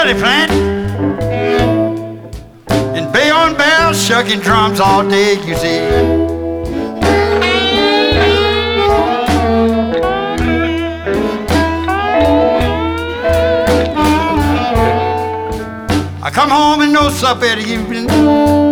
paddy plant and bay on bells, shucking drums all day, you see. I come home and no supper at evening.